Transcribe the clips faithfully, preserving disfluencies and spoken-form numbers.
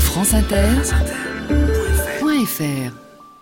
France Inter point F R.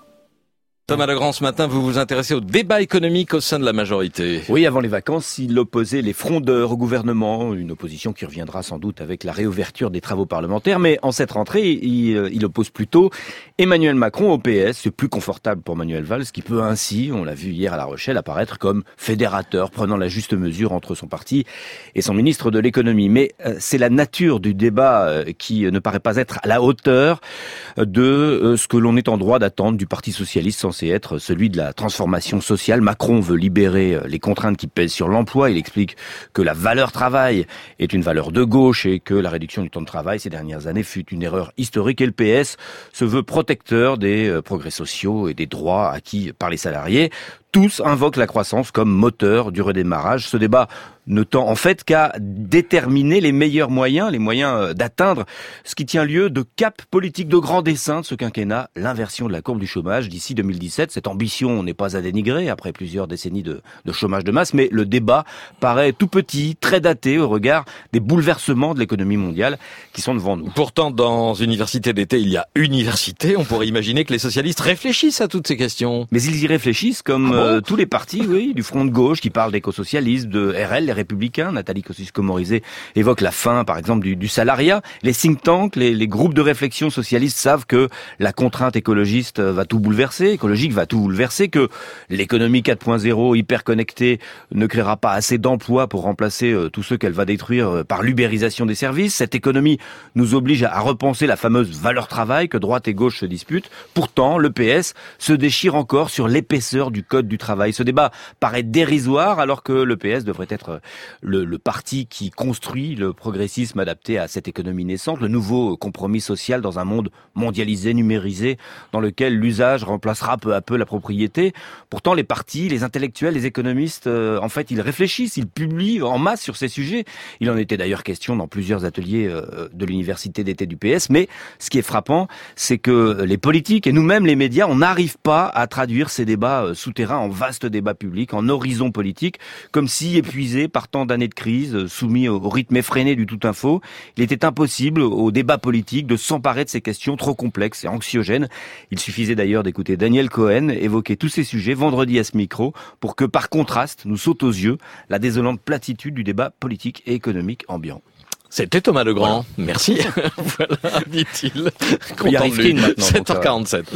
Thomas Legrand, ce matin, vous vous intéressez au débat économique au sein de la majorité. Oui, avant les vacances, il opposait les frondeurs au gouvernement, une opposition qui reviendra sans doute avec la réouverture des travaux parlementaires. Mais en cette rentrée, il, il oppose plutôt Emmanuel Macron au P S. C'est plus confortable pour Manuel Valls, qui peut ainsi, on l'a vu hier à La Rochelle, apparaître comme fédérateur, prenant la juste mesure entre son parti et son ministre de l'économie. Mais euh, c'est la nature du débat euh, qui ne paraît pas être à la hauteur de euh, ce que l'on est en droit d'attendre du Parti socialiste, censé être celui de la transformation sociale. Macron veut libérer les contraintes qui pèsent sur l'emploi. Il explique que la valeur travail est une valeur de gauche et que la réduction du temps de travail ces dernières années fut une erreur historique. Et le P S se veut protecteur des progrès sociaux et des droits acquis par les salariés. Tous invoquent la croissance comme moteur du redémarrage. Ce débat ne tend en fait qu'à déterminer les meilleurs moyens, les moyens d'atteindre ce qui tient lieu de cap politique de grand dessein de ce quinquennat, l'inversion de la courbe du chômage d'ici deux mille dix-sept. Cette ambition n'est pas à dénigrer après plusieurs décennies de, de chômage de masse, mais le débat paraît tout petit, très daté au regard des bouleversements de l'économie mondiale qui sont devant nous. Pourtant, dans Université d'été, il y a université. On pourrait imaginer que les socialistes réfléchissent à toutes ces questions. Mais ils y réfléchissent comme ah bon euh, tous les partis, oui, du front de gauche qui parle d'écosocialisme, de R L, les Républicains. Nathalie Kosciusko-Morizet évoque la fin, par exemple, du, du salariat. Les think tanks, les, les groupes de réflexion socialistes savent que la contrainte écologiste va tout bouleverser, écologique va tout bouleverser, que l'économie quatre point zéro hyper connectée ne créera pas assez d'emplois pour remplacer euh, tous ceux qu'elle va détruire euh, par l'ubérisation des services. Cette économie nous oblige à, à repenser la fameuse valeur travail que droite et gauche se disputent. Pourtant, le P S se déchire encore sur l'épaisseur du code du travail. Ce débat paraît dérisoire alors que le P S devrait être le, le parti qui construit le progressisme adapté à cette économie naissante, le nouveau compromis social dans un monde mondialisé, numérisé, dans lequel l'usage remplacera peu à peu la propriété. Pourtant, les partis, les intellectuels, les économistes, euh, en fait, ils réfléchissent, ils publient en masse sur ces sujets. Il en était d'ailleurs question dans plusieurs ateliers euh, de l'université d'été du P S. Mais ce qui est frappant, c'est que les politiques et nous-mêmes, les médias, on n'arrive pas à traduire ces débats euh, souterrains en vaste débat public, en horizon politique, comme si épuisés par tant d'années de crise, soumis au rythme effréné du tout info, il était impossible au débat politique de s'emparer de ces questions trop complexes et anxiogènes. Il suffisait d'ailleurs d'écouter Daniel Cohen évoquer tous ces sujets vendredi à ce micro pour que, par contraste, nous saute aux yeux la désolante platitude du débat politique et économique ambiant. C'était Thomas Legrand. Voilà. Merci. Voilà, dit-il. Il y arrive Content de lui. maintenant, sept heures quarante-sept.